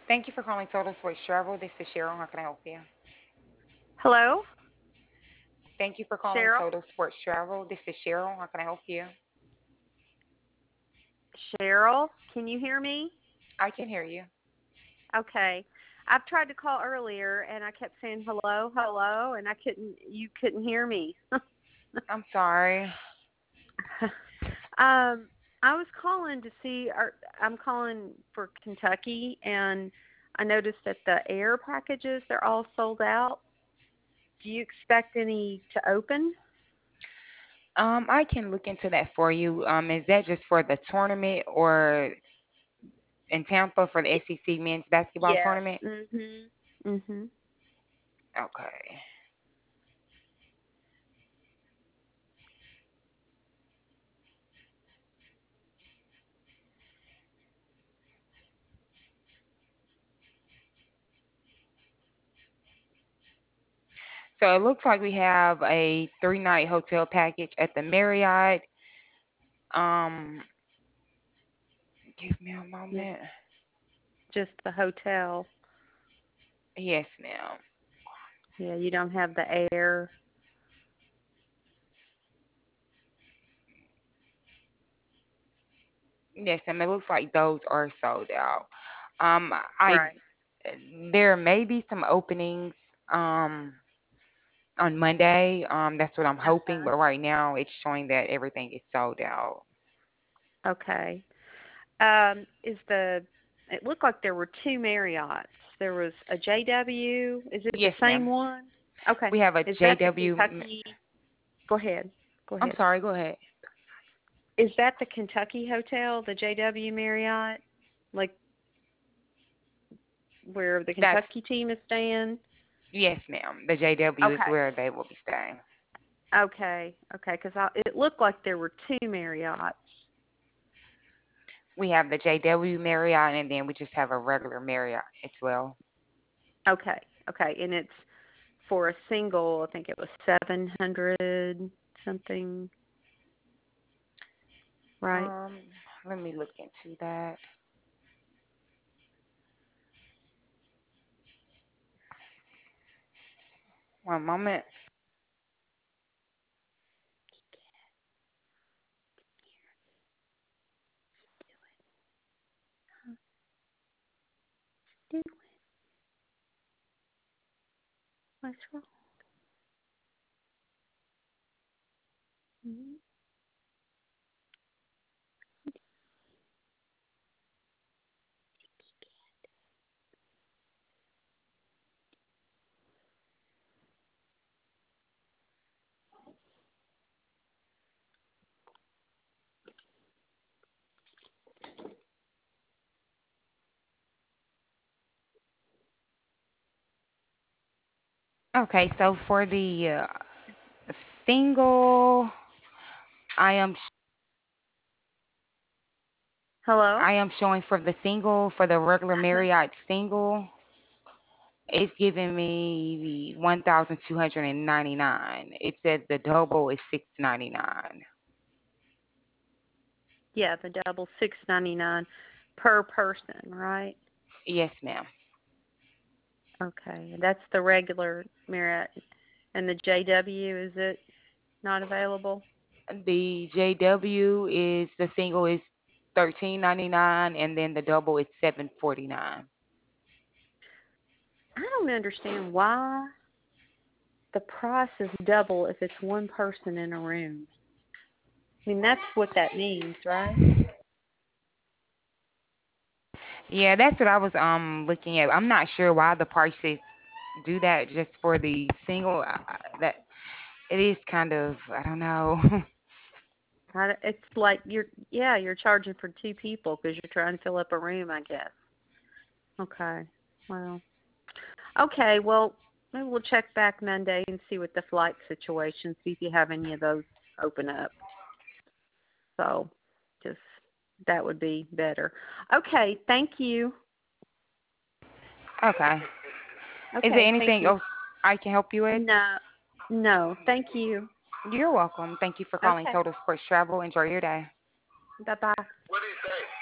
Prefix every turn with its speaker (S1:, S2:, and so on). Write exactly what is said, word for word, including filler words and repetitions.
S1: Thank you for calling Total Sports Travel. This is Cheryl. How can I help you?
S2: Hello,
S1: Thank you for calling
S2: Cheryl.
S1: Total Sports Travel. This is Cheryl. How can I help you?
S2: Cheryl, can you hear me?
S1: I can hear you.
S2: Okay. I've tried to call earlier and I kept saying hello, hello, and I couldn't you couldn't hear me.
S1: I'm sorry.
S2: um I was calling to see our, I'm calling for Kentucky and I noticed that the air packages they're all sold out. Do you expect any to open?
S1: Um, I can look into that for you. Um, is that just for the tournament or in Tampa for the
S2: Y-
S1: S E C men's basketball
S2: yes.
S1: tournament?
S2: Mhm. Mhm.
S1: Okay. So it looks like we have a three night hotel package at the Marriott. Um, give me a
S2: Just
S1: moment.
S2: just the hotel.
S1: Yes, ma'am.
S2: Yeah, you don't have the air.
S1: Yes, ma'am. It looks like those are sold out. Um, I
S2: Right.
S1: there may be some openings um on Monday. Um, that's what I'm hoping,
S2: Uh-huh.
S1: but right now it's showing that everything is sold out.
S2: Okay. Um, is the it looked like there were two Marriotts. There was a J W. Is it the
S1: Yes,
S2: same
S1: ma'am.
S2: one? Okay.
S1: We have a
S2: Is that the
S1: J W.
S2: Kentucky? Go ahead. Go
S1: I'm
S2: ahead.
S1: sorry. Go ahead.
S2: Is that the Kentucky hotel, the J W Marriott, like where the
S1: That's
S2: Kentucky team is staying?
S1: yes, ma'am. The J W is
S2: Okay.
S1: where they will be staying.
S2: Okay. Okay. Because it looked like there were two Marriotts.
S1: We have the J W Marriott, and then we just have a regular Marriott as well.
S2: Okay. Okay. And it's for a single. I think it was seven hundred something. Right.
S1: Um, Let me look into that. One moment.
S2: What's wrong? Mhm.
S1: Okay, so for the uh, single, I am
S2: Hello?
S1: I am showing for the single for the regular Marriott single. It's giving me the one thousand two hundred and ninety nine. It says the double is six ninety nine.
S2: Yeah, the double six ninety nine per person, right?
S1: Yes, ma'am.
S2: Okay, that's the regular Marriott. And the J W, is it not available?
S1: The J W is the single is thirteen ninety nine, and then the double is seven forty nine.
S2: I don't understand why the price is double if it's one person in a room. I mean, that's what that means, right?
S1: Yeah, that's what I was um looking at. I'm not sure why the prices do that just for the single. I- I- That it is kind of I don't know.
S2: I, it's like you're, yeah, you're charging for two people because you're trying to fill up a room, I guess. Okay. Well, okay. Well, maybe we'll check back Monday and see what the flight situation, see if you have any of those open up. So, just that would be better. Okay. Thank you.
S1: Okay. Is there
S2: Okay. Thank
S1: anything
S2: you.
S1: else I can help you with?
S2: No. No. Thank you.
S1: You're welcome. Thank you for calling
S2: Okay.
S1: Total Sports Travel. Enjoy your day.
S2: Bye bye.